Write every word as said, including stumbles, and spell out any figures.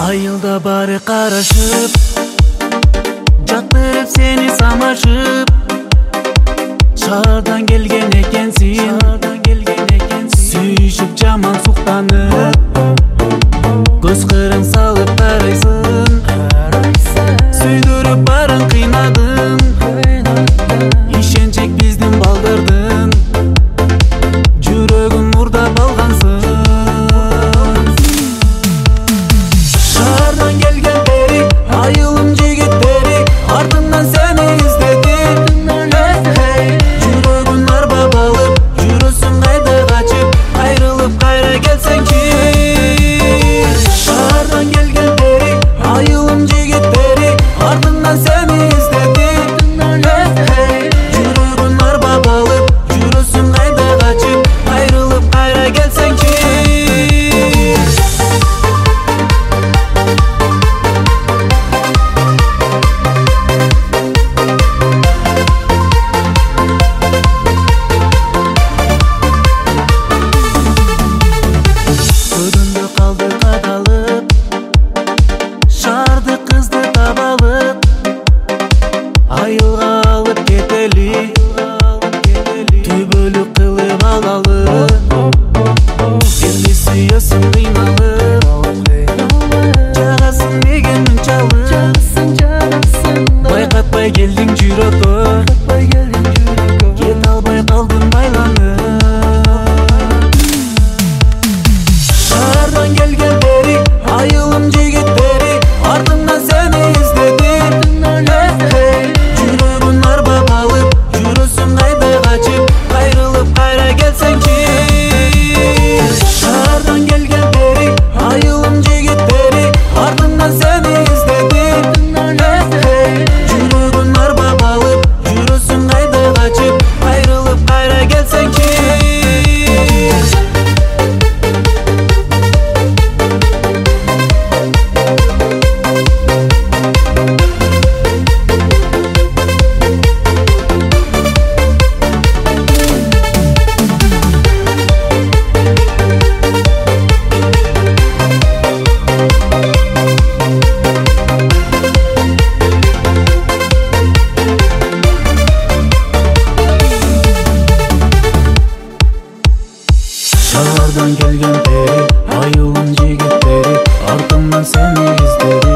Айылда бары карашып, жактырып сени самашып. Шаардан келген экенсиң, сүйүшүп жаман суктанып. Көз кырың салып карайсың, сүйдүрүп барын кыйнадың. Ишенчек биздин балдырдың, жүрөгүн мурдап алгансың. Шаардан келген бери айылым жигиттери артымдан сени издеди. Жүрөгүн арбап алып, жүрөсүң кайда качып, айрылып кайра келсеңчи. Шаардан келген бери айылым жигиттери артымдан сени издеди. Жүрөгүн арбап алып, жүрөсүң кайда качып, айрылып кайра келсеңчи. Өдүндө калды кадалып, шаарды кызды табалып, айылга алып кетели, түбөлүк кылып алалы. Сени сүйөсүң кыйналып, жагасың неге мынчалып, байкатпай келдиң жүрөккө, кете албай калдым байланып. Шаардан келген бери айылым жигиттери артымдан сени издеди. Жүрөгүн арбап алып, жүрөсүң кайда качып, айрылып кайра келсеңчи. Шаардан келген бери айылым жигиттери артымдан сени издеди. Жүрөгүн арбап алып, жүрөсүң кайда качып, айрылып кайра келсеңчи. Шаардан келген бери айылым жигиттери артымдан сени издеди.